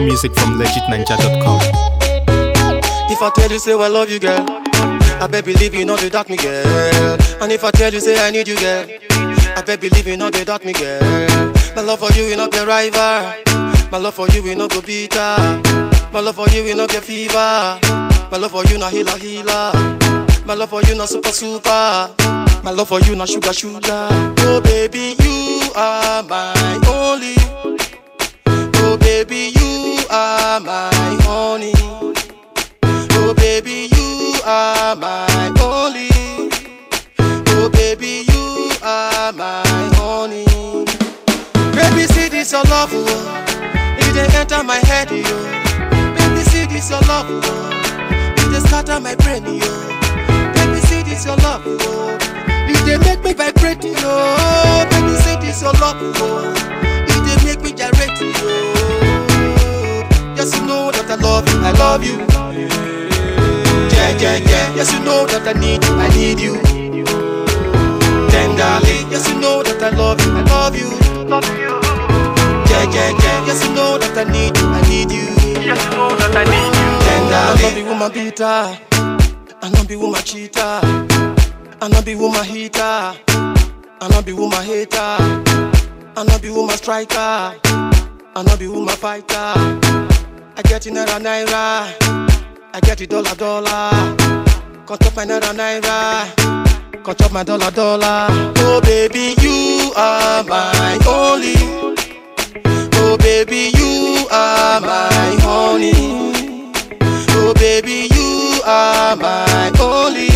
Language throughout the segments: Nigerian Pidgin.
music from legitninja.com. If I tell you say I love you, girl, I bet believe you know they doubt me, girl. And if I tell you say I need you, girl, I bet believe you know they doubt me, girl. My love for you will not be rival. My love for you will not go bitter. My love for you will not get fever. My love for you not healer, healer. My love for you not super, super. My love for you not sugar, sugar. Oh baby, you are my only. Oh baby, you are my honey. Oh baby, you are my only. Oh baby, you are my honey. Baby, see this your love, oh. It dey enter my head, yo. Baby, see this your love, oh. It dey scatter my brain, yo. Baby, see this your love, oh. It dey make me vibrate, yo. Baby, see this your love, oh. It dey make me gyrate, yo. Yes, you know that I love you, I love you. Yeah, yeah, yeah. Yes, you know that I need you. Tenderly, yes, you know that I love you, I love you. Yeah, yeah, yeah. Yes, you know that I need you. Yes, you know that I need you. Tenderly, I love you, woman beater. I know be woman cheater. I know be woman hater. I know be woman hater. I know be woman striker. I know be woman fighter. I get it naira, naira. I get it dollar, dollar. Cut up my naira, naira. Cut up my dollar, dollar. Oh baby, you are my only. Oh baby, you are my honey. Oh baby, you are my only.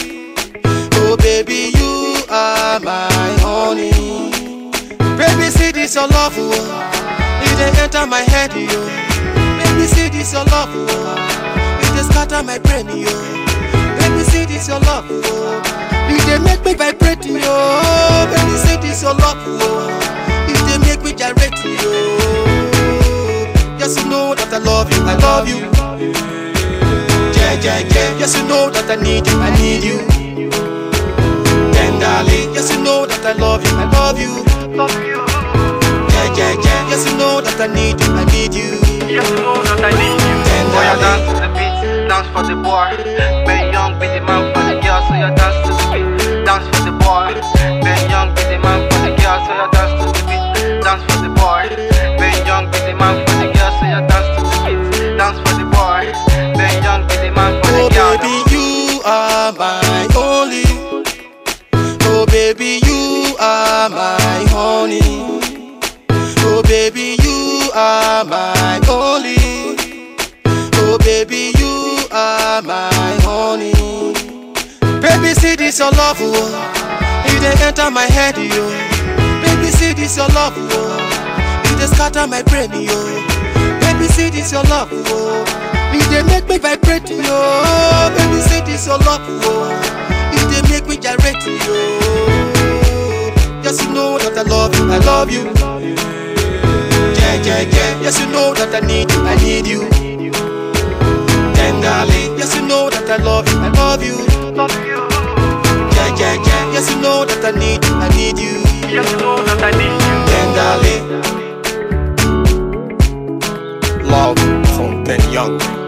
Oh baby, you are my honey. Baby, see this your love, oh. It dey enter my head, yo. Baby, see this your love, oh. It dey scatter my brain, yo. Baby, see this your love, oh. It dey make me vibrate, yo. Baby, see this your love, oh. It dey make me gyrate, yo. Yes, you know that I love you, I love you. Yeah, yeah, yeah. Yes, you know that I need you. Tenderly, yes, you know that I love you, I love you. Yeah, yeah, yeah. Yes, you know that I need you. Yes, you know that I need you. Boy, I dance to the beat, dance for the boy. Ben Young be the man for the girl, so you dance to the beat, dance for the boy. Ben Young be the man for the girl, so you dance to the beat, dance for the boy. Ben Young be the man for the girl, so you dance to the beat, dance for the boy. Ben Young be the man for the girl. Oh baby, you are my only. Oh baby, you are my honey. Oh baby, you are my only. Oh baby, you are my honey. Baby, see this your love, oh. It dey enter my head, yo. Baby, see this your love, oh. It dey scatter my brain, yo. Baby, see this your love, oh. It dey make me vibrate, yo. Baby, see this your love, oh. It dey make me gyrate, yo. Yes, you know that I love you, I love you. Yeah, yeah, yeah. Yes, you know that I need you. Tenderly, yes, you know that I love you, I love you. Yeah, yeah, yeah. Yes, you know that I need you. Yes, you know that I need you. Tenderly. Love from Ben Young.